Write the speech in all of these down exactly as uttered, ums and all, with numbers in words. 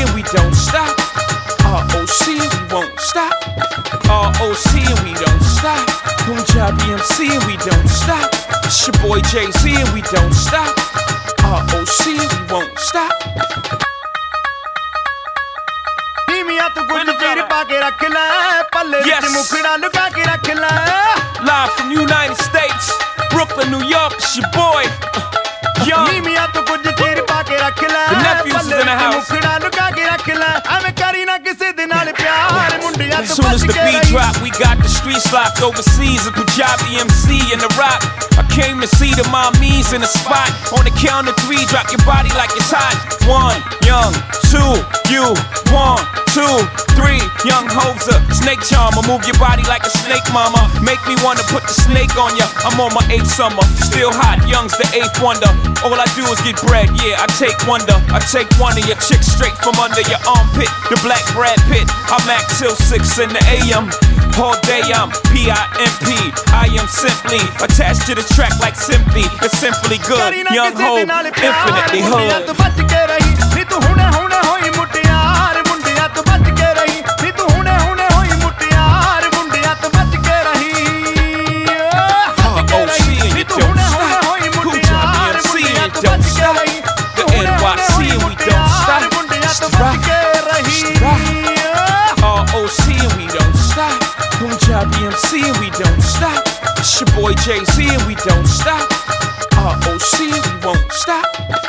and we don't stop. R O C and we won't stop. R O C and we don't stop. Punjabi M C and we don't stop. It's your boy Jay-Z and we don't stop. R O C and we won't stop. Yes. Live from United States, Brooklyn, New York, it's your boy Young. The nephews is in the house. As soon as the beat drop, we got the streets locked overseas. A Punjabi M C in the rock. I came to see the mommies in the spot. On the count of three, drop your body like it's hot. One, Young, two, you, one, two, three, Young Hoser, snake charmer. Move your body like a snake, mama. Make me wanna put the snake on ya. I'm on my eighth summer, still hot. Young's the eighth wonder. All I do is get bread, yeah, I take wonder. I take one of your chicks straight from under your armpit. The black Brad Pitt, I'm act till six in the A M. All day I'm P I M P. I am simply attached to the track like simply. It's simply good. Young Ho, infinitely hood. Don't stop. The N Y C and we don't stop. R O C and we don't stop. Punjabi M C and we don't stop. It's your boy Jay-Z and we don't stop. R O C and we won't stop.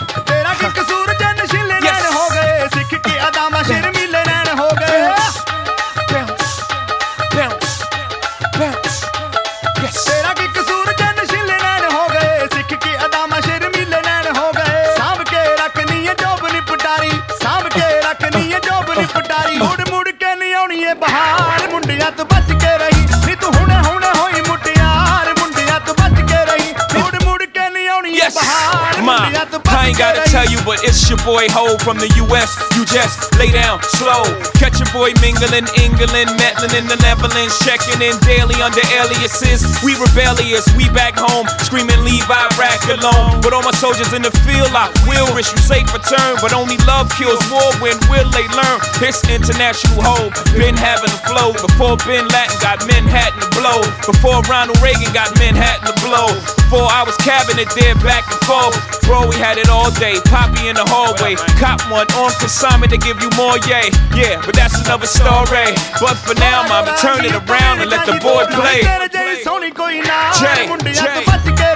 I ain't gotta tell you, but it's your boy Ho from the U S. You just lay down slow. Catch your boy mingling, England, meddling in the Netherlands, checking in daily under aliases. We rebellious, we back home, screaming leave Iraq alone. But all my soldiers in the field, I will wish you safe return. But only love kills war. When will they learn? It's international hope. Been having a flow before Bin Laden got Manhattan to blow. Before Ronald Reagan got Manhattan to blow. Before I was cabinet there back and forth. Bro, we had it all day. Poppy in the hallway. Cop one on consignment to give you more, yay. Yeah, but that's another story. But for now, mama, turn it around and let the boy play. Jay, Jay.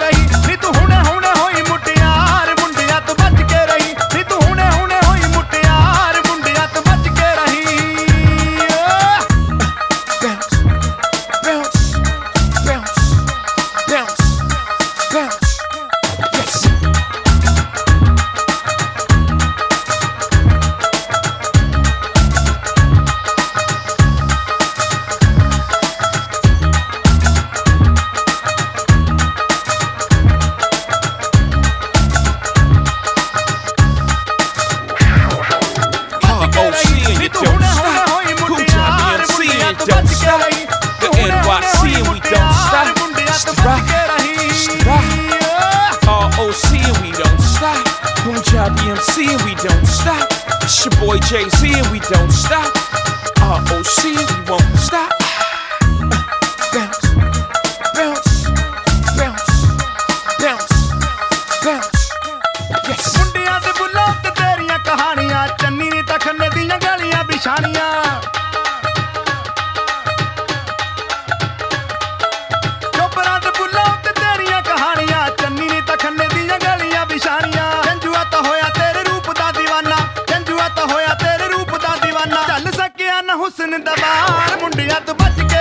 Don't stop. The N Y C and we don't stop. R O C and we don't stop. Punjabi M C and we don't stop. It's your boy Jay-Z and we don't stop. R O C and we won't stop. Bounce, bounce, bounce, bounce, bounce. Yes. ਮੁੰਡਿਆਂ ਦੇ ਬੁੱਲਾਂ ਤੇ ਤੇਰੀਆਂ ਕਹਾਣੀਆਂ ਚੰਨੀ ਨੇ ਤਾਂ ਖੰਨੇ ਦੀਆਂ ਗਲੀਆਂ ਬਿਛਾਣੀਆਂ हुस्न दबार मुंडिया तो बच के